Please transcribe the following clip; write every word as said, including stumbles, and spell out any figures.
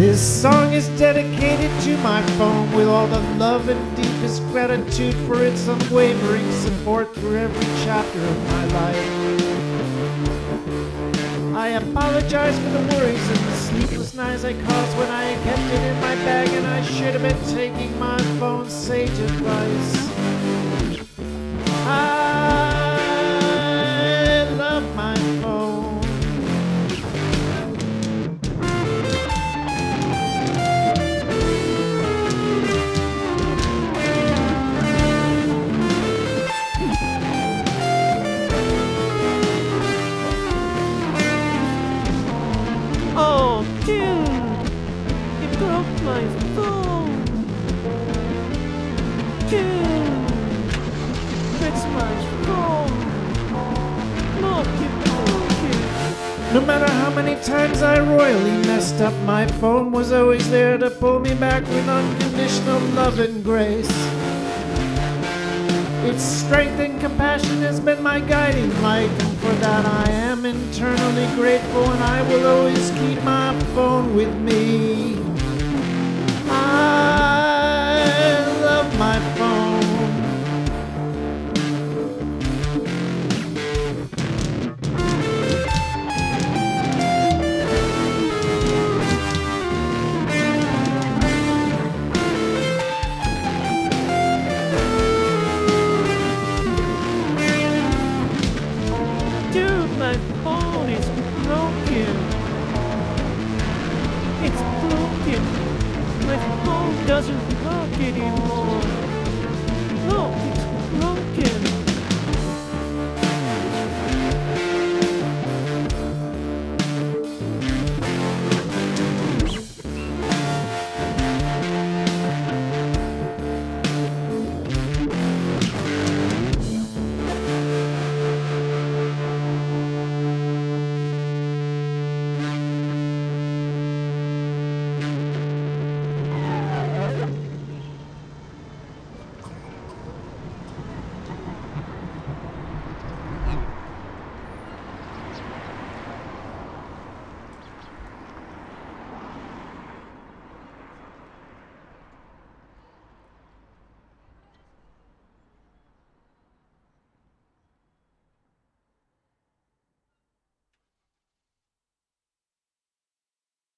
This song is dedicated to my phone with all the love and deepest gratitude for its unwavering support through every chapter of my life. I apologize for the worries and the sleepless nights I caused when I kept it in my bag and I should have been taking my phone's sage advice. I love my phone. Oh, dude! You broke my phone! Dude! Fix my phone! Look, you broke it! No matter how many times I royally messed up, my phone was always there to pull me back with unconditional love and grace. Its strength and compassion has been my guiding light, and for that I am eternally grateful, and I will always keep my phone with me. I love my phone. Dude, my phone is broken! It's broken! My phone doesn't work anymore!